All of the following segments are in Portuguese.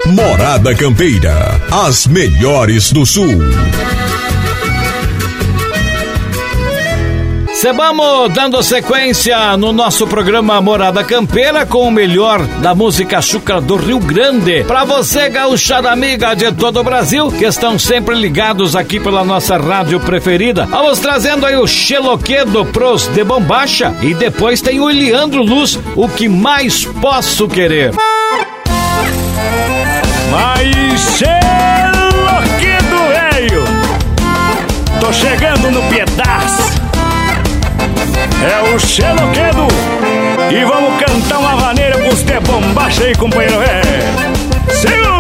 Morada Campeira, as melhores do Sul. Vamos dando sequência no nosso programa Morada Campeira com o melhor da música chucra do Rio Grande. Pra você, gauchada amiga de todo o Brasil, que estão sempre ligados aqui pela nossa rádio preferida. Vamos trazendo aí o Xeloquedo pros de Bombacha e depois tem o Eliandro Luz, O Que Mais Posso Querer. Mas Xeloquedo, velho, tô chegando no pedaço. É o Xeloquedo e vamos cantar uma vaneira pros de Bombacha aí, companheiro. Sigo!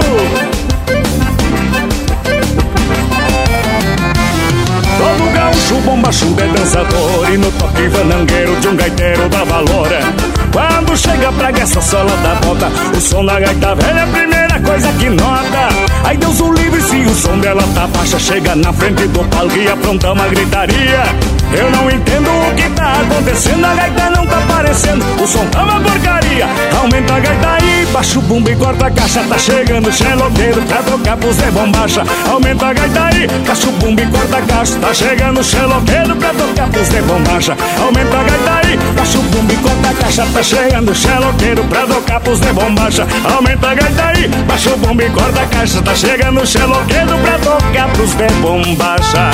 Todo gaúcho bombachudo é dançador e no toque vanangueiro de um gaiteiro dá valor. Quando chega pra essa sola da volta, o som da gaita velha é a primeira coisa que nota. Ai Deus o livre se o som dela tá baixa, chega na frente do palco e apronta uma gritaria. Eu não entendo o que tá acontecendo, a gaita não tá aparecendo, o som tá uma porcaria. Aumenta a gaita aí, baixa o bumbo e corta a caixa, tá chegando o Xeloquedo pra tocar pros de Bombacha. Aumenta a gaita aí, baixa o bumbo e corta a caixa, tá chegando o Xeloquedo pra tocar pros de Bombacha. Aumenta a gaita aí, baixa o bumbo e corta a caixa, tá chegando o Xeloquedo pra tocar pros de Bombacha. Aumenta a gaita aí, baixa o bumbo e corta a caixa, tá chegando o Xeloquedo pra tocar pros de Bombacha.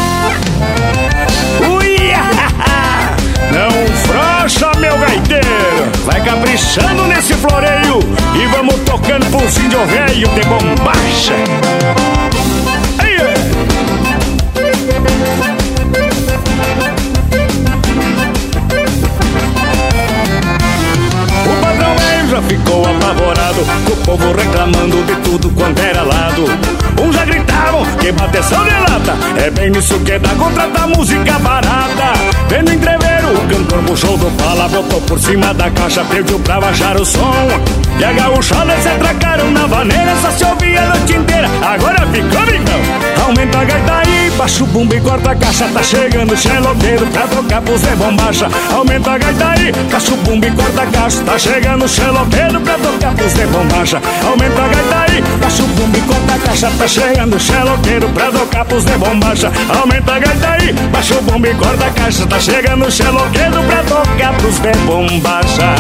Não frouxa, meu gaiteiro, vai caprichando nesse floreio e vamos tocando pros índio velho de Bombacha. O padrão velho já ficou apavorado, com o povo reclamando de tudo quanto era lado. Uns já gritavam que bateção de lata, é bem nisso que dá contratar música barata. Vendo entrever, o cantor puxou do pala, botou por cima da caixa, pediu pra baixar o som. E a gauchada se atracaram na vaneira, só se ouvia a noite inteira, agora ficou brincão. Aumenta a gaita aí, baixa o bumbo e corta a caixa, tá chegando o Xeloquedo pra tocar pros de Bombacha. Aumenta a gaita aí, baixa o bumbo e corta a caixa, tá chegando o Xeloquedo pra tocar pros de Bombacha. Aumenta a gaita aí, baixa o bumbo e corta a caixa, tá chegando o Xeloquedo pra tocar pros de Bombacha. Aumenta a gaita aí, baixa o bumbo e corta a caixa, tá chegando o Xeloquedo pra tocar pros de Bombacha.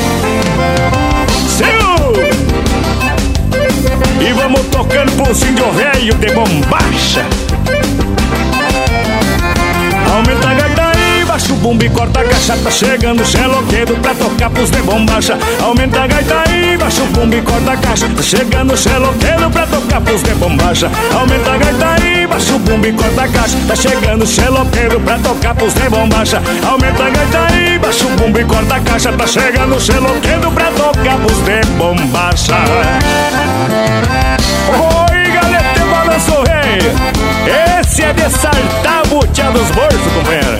E vamos tocando pros índio velho de Bombacha. Aumenta a gaita aí, baixa o bumbo e corta a caixa, tá chegando o Xeloquedo pra tocar pros de Bombacha. Aumenta a gaita aí, baixa o bumbo e corta a caixa, tá chegando o Xeloquedo pra tocar pros de Bombacha. Aumenta a gaita aí, baixa o bumbo e corta a caixa, tá chegando o Xeloquedo pra tocar pros de Bombacha. Aumenta a gaita aí, baixa o bumbo e corta a caixa, tá chegando o Xeloquedo pra tocar pros de Bombacha. Oi, galera, balanço rei, esse é de saltar a butia dos bolsos, companheiro.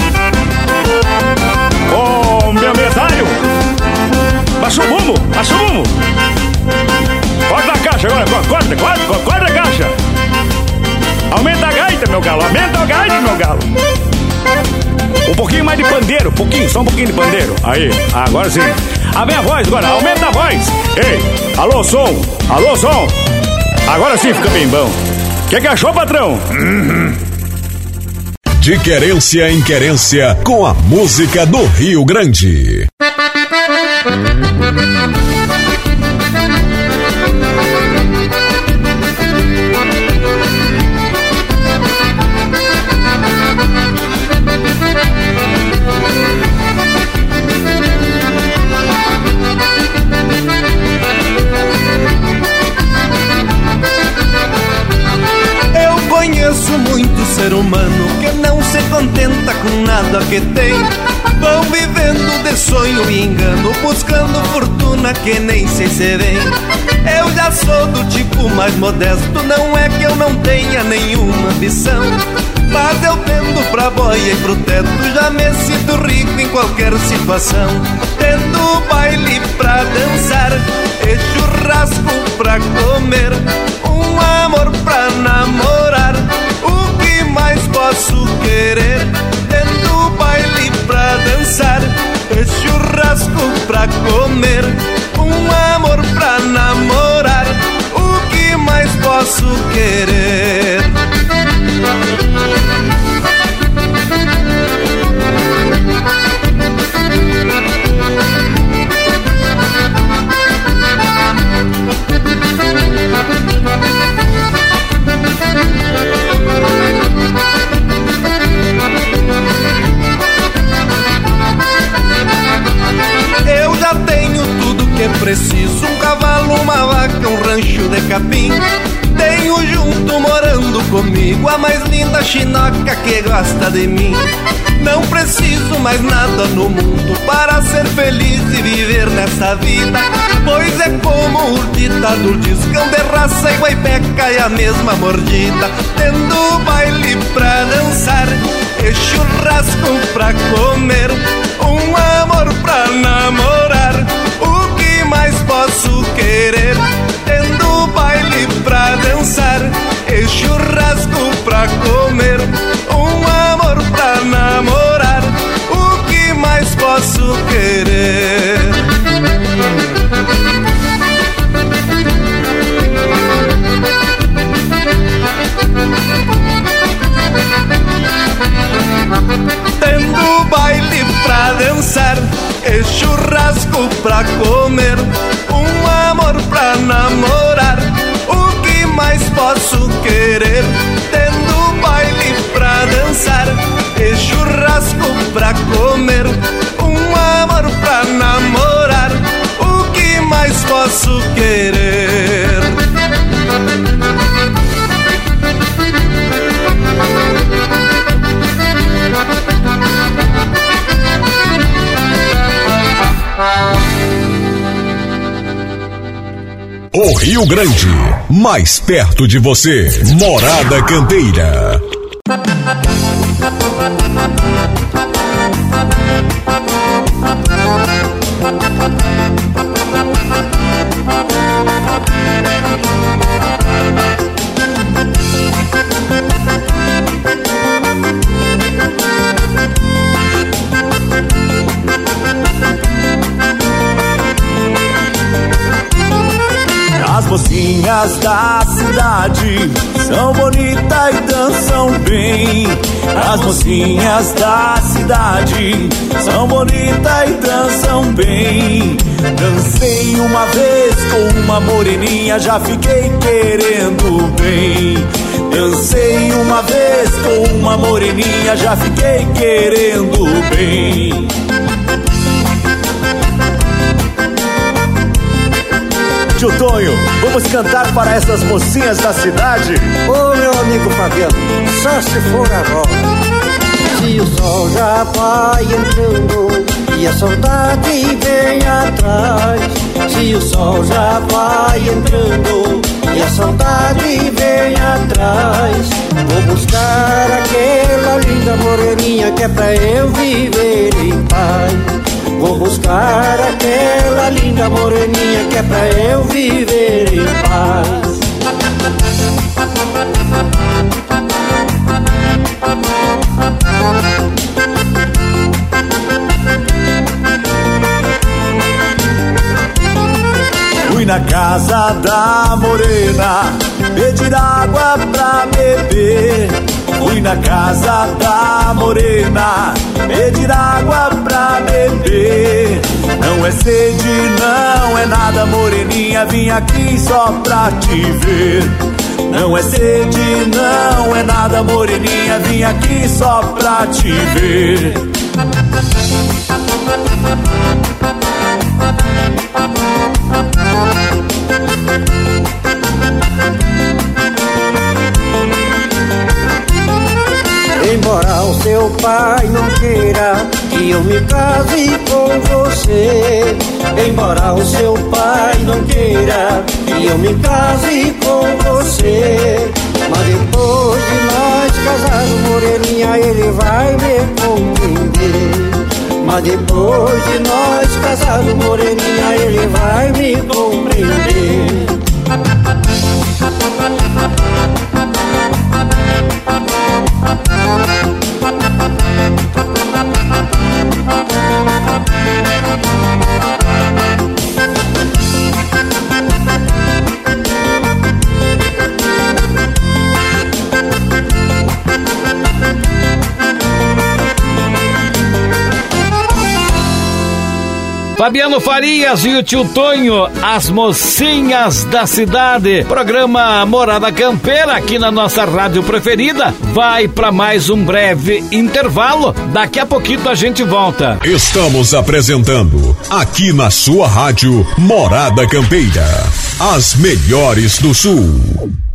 Ô, meu medalho, baixa o bumbo, baixa o bumbo. Corta a caixa agora, corta a caixa. Aumenta a gaita, meu galo, aumenta a gaita, meu galo. Um pouquinho mais de pandeiro, só um pouquinho de pandeiro. Aí, agora sim. A minha voz agora, aumenta a voz. Ei, alô som. Agora sim fica bem bom. Que achou, patrão? De querência em querência, com a música do Rio Grande. Conheço muito ser humano que não se contenta com nada que tem. Vão vivendo de sonho e engano, buscando fortuna que nem sei se vem. Eu já sou do tipo mais modesto, não é que eu não tenha nenhuma ambição, mas eu tendo pra boia e pro teto, já me sinto rico em qualquer situação. Tendo baile pra dançar e churrasco pra comer, um amor pra namorar, o que mais posso querer? Tendo baile pra dançar e churrasco pra comer, um amor pra namorar, um cavalo, uma vaca, um rancho de capim. Tenho junto morando comigo a mais linda chinoca que gosta de mim. Não preciso mais nada no mundo para ser feliz e viver nessa vida, pois é como o ditado diz, cão de raça e guaipeca é a mesma mordida. Tendo baile pra dançar e churrasco pra comer, um amor pra namorar, o que mais posso querer? Tendo baile pra dançar e churrasco pra comer, um amor pra namorar, o que mais posso querer? Tendo baile pra dançar e churrasco pra comer, um amor pra namorar, o que mais posso querer? Tendo baile pra dançar e churrasco pra comer, um amor pra namorar, o que mais posso querer? O Rio Grande, mais perto de você. Morada Campeira. As mocinhas da cidade são bonitas e dançam bem. As mocinhas da cidade são bonitas e dançam bem. Dancei uma vez com uma moreninha, já fiquei querendo bem. Dancei uma vez com uma moreninha, já fiquei querendo bem. Tio Tonho, vamos cantar para essas mocinhas da cidade? Ô meu amigo Fabiano, só se for agora. Se o sol já vai entrando e a saudade vem atrás, se o sol já vai entrando e a saudade vem atrás, vou buscar aquela linda moreninha que é pra eu viver em paz. Vou buscar aquela linda moreninha que é pra eu viver em paz. Fui na casa da morena pedir água pra beber. Fui na casa da morena pedir água pra beber. Não é sede, não é nada, moreninha, vim aqui só pra te ver. Não é sede, não é nada, moreninha, vim aqui só pra te ver. Embora o seu pai não queira que eu me case com você, embora o seu pai não queira que eu me case com você, mas depois de nós casarmos, moreninha, ele vai me compreender. Mas depois de nós casarmos, moreninha, ele vai me compreender. Fabiano Farias e o tio Tonho, as mocinhas da cidade. Programa Morada Campeira aqui na nossa rádio preferida vai para mais um breve intervalo. Daqui a pouquinho a gente volta. Estamos apresentando aqui na sua rádio Morada Campeira, as melhores do Sul.